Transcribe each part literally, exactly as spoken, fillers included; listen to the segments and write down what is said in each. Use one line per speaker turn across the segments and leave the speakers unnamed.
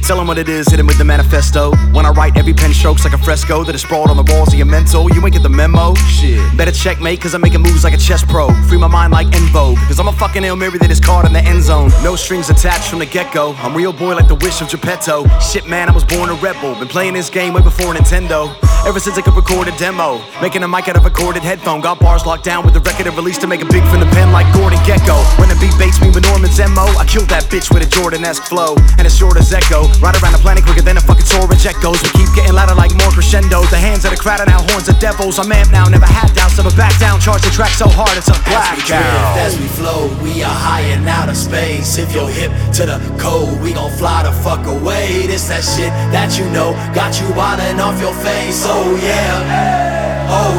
Tell him what it is, hit him with the manifesto. When I write, every pen strokes like a fresco that is sprawled on the walls of your mental. You ain't get the memo? Shit. Better checkmate, cause I'm making moves like a chess pro. Free my mind like En Vogue, cause I'm a fucking Hail Mary that is caught in the end zone. No strings attached from the get-go. I'm real boy like the wish of Geppetto. Shit man, I was born a rebel. Been playing this game way before Nintendo. Ever since I could record a demo. Making a mic out of a corded headphone. Got bars locked down with the record and released to make a big from the pen like Gordon Gekko. When the beat baits me with Norman's M O, I killed that bitch with a Jordan-esque flow. And it's short as echo. Ride around the planet quicker than a fucking Taurus jet goes. We keep getting louder like more crescendos. The hands of the crowd are now horns of devils. I'm amped now, never had doubts, never back down. Charge the track so hard it's a blackout.
As we drift, as we flow, we are high and out of space. If you're hip to the code, we gon' fly the fuck away. This that shit that you know, got you wildin' off your face. Oh yeah, oh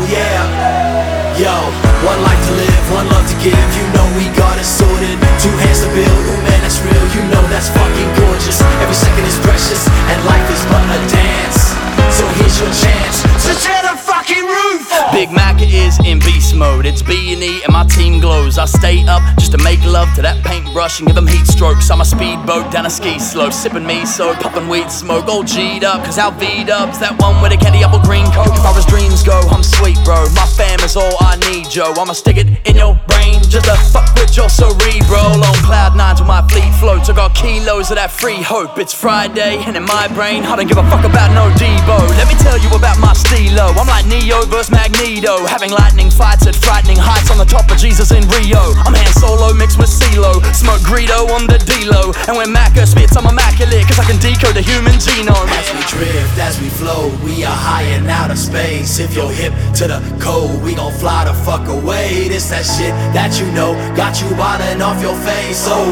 yeah. Yo, one life to live, one love to give. You know we got it sorted. Two hands to build, oh man that's real. You know that's fucking gorgeous. Every second is precious, and life is but a dance. So here's your chance to tear the fucking roof off.
Big Mac is in beast mode. It's B and E and my team glows. I stay up just to make love to that paintbrush and give them heat strokes. I'm a speedboat down a ski slope, sipping me so popping weed smoke. All G'd up, cause how V-dubs that one with a candy apple green coat. As far as dreams go, I'm sweet bro. My fam is all I need, Joe. I'ma stick it in your brain just to fuck with your cerebral. On cloud nines with my fleet floats. I got kilos of that free hope. It's Friday and in my brain I don't give a fuck about no Debo. Let me tell you about my stilo. I'm like Neo versus Magneto, having lightning fights at frightening heights on the top of Jesus in Rio. I'm Han Solo mixed with CeeLo, smoke Greedo on the D-Lo. And when Macca spits I'm immaculate, cause I can decode the human genome.
As we drift, as we flow, we are high and out of space. If you're hip to the code, we gon' fly the fuck away. This that shit that you know, got you wildin' off your face. Oh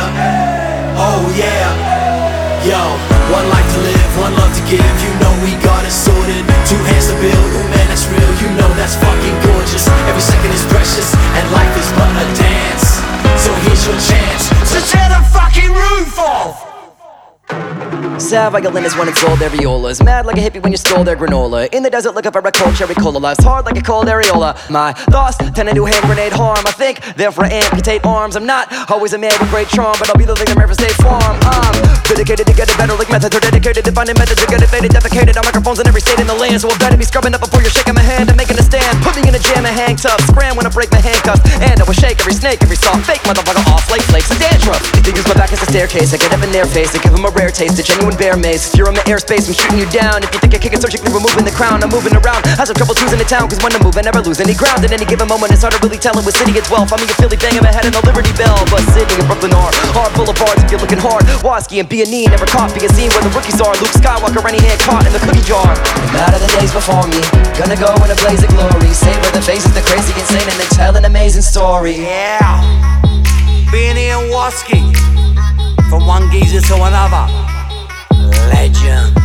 yeah, oh yeah. Yo, one life to live, one love to give. You know we got it sorted. Two hands to build, oh man that's real. You know that's fucking gorgeous. Every second is precious, and life is but a dance. So here's your chance to tear the fucking roof off.
Sad violinists when it's sold their violas. Mad like a hippie when you stole their granola. In the desert looking for a cold cherry cola. Life's hard like a cold areola. My thoughts tend to do hand grenade harm. I think, therefore I amputate arms. I'm not always a man with great charm, but I'll be the thing that never stay farm. I'm dedicated to get it better like methods. Or dedicated to finding methods to get it faded. Defecated on microphones in every state in the land. So I better be scrubbing up before you're shaking my hand and making a stand. Put me in a jam and hang tough. Scram when I break my handcuffs. And I will shake every snake, every soft fake motherfucker off like flakes and dandruff. They think use my back as a staircase. I get up in their face. I give them a rare taste. A genuine bear mace. If you're in the airspace, I'm shooting you down. If you think I kick it surgically, removing the crown. I'm moving around. I have some trouble choosing a town, cause when I move I never lose any ground. At any given moment it's hard to really tell in what city it's well. Find me in Philly banging my head in the Liberty Bell. But Sydney and Brooklyn are hard boulevards if you're looking hard. Wasky and B and E never caught being seen where the rookies are. Luke Skywalker any hand caught in the cookie jar. I'm out of the days before me, gonna go in a blaze of glory. Say where the faces, the crazy insane, and they tell an amazing story.
Yeah, B and E and Wasky, from one geezer to another. Legend.